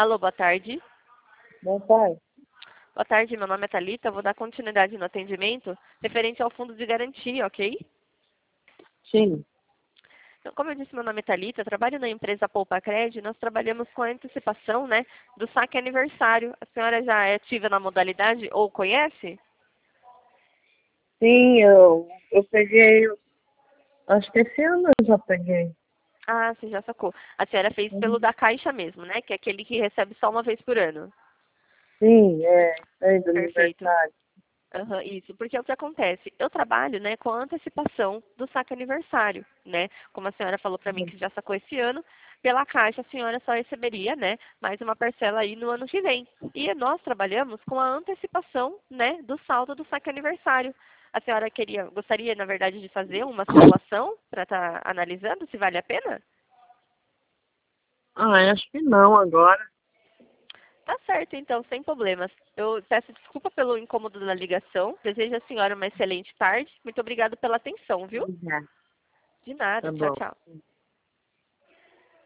Alô, boa tarde. Boa tarde. Boa tarde, meu nome é Thalita. Vou dar continuidade no atendimento referente ao fundo de garantia, ok? Sim. Então, como eu disse, meu nome é Thalita, eu trabalho na empresa Poupa Cred. Nós trabalhamos com a antecipação, né, do saque aniversário. A senhora já é ativa na modalidade ou conhece? Sim, eu peguei, acho que esse ano eu já peguei. Ah, você já sacou. A senhora fez pelo Uhum. da Caixa mesmo, né? Que é aquele que recebe só uma vez por ano. Sim, é do Perfeito. aniversário. Aham, isso, porque é o que acontece. Eu trabalho, né, com a antecipação do saque aniversário, né? Como a senhora falou para mim Uhum. que já sacou esse ano, pela Caixa a senhora só receberia, né, mais uma parcela aí no ano que vem. E nós trabalhamos com a antecipação, né, do saldo do saque aniversário. A senhora gostaria, na verdade, de fazer uma simulação para estar analisando se vale a pena? Ah, acho que não agora. Tá certo, então, sem problemas. Eu peço desculpa pelo incômodo da ligação. Desejo à senhora uma excelente tarde. Muito obrigada pela atenção, viu? Obrigada. De nada. Tá Tchau, bom. tchau.